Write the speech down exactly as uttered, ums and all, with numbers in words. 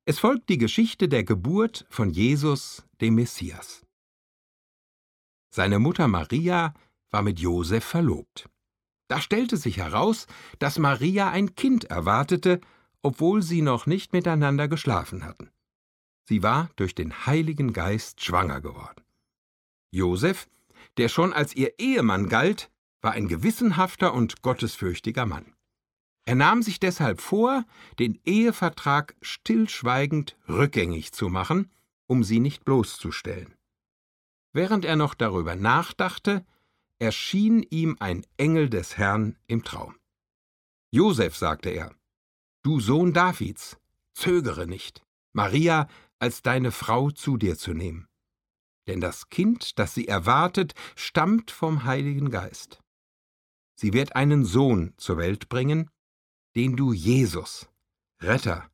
Es folgt die Geschichte der Geburt von Jesus, dem Messias. Seine Mutter Maria war mit Josef verlobt. Da stellte sich heraus, dass Maria ein Kind erwartete, obwohl sie noch nicht miteinander geschlafen hatten. Sie war durch den Heiligen Geist schwanger geworden. Josef, der schon als ihr Ehemann galt, war ein gewissenhafter und gottesfürchtiger Mann. Er nahm sich deshalb vor, den Ehevertrag stillschweigend rückgängig zu machen, um sie nicht bloßzustellen. Während er noch darüber nachdachte, erschien ihm ein Engel des Herrn im Traum. »Josef«, sagte er, »du Sohn Davids, zögere nicht, Maria als deine Frau zu dir zu nehmen. Denn das Kind, das sie erwartet, stammt vom Heiligen Geist. Sie wird einen Sohn zur Welt bringen, den du Jesus, Retter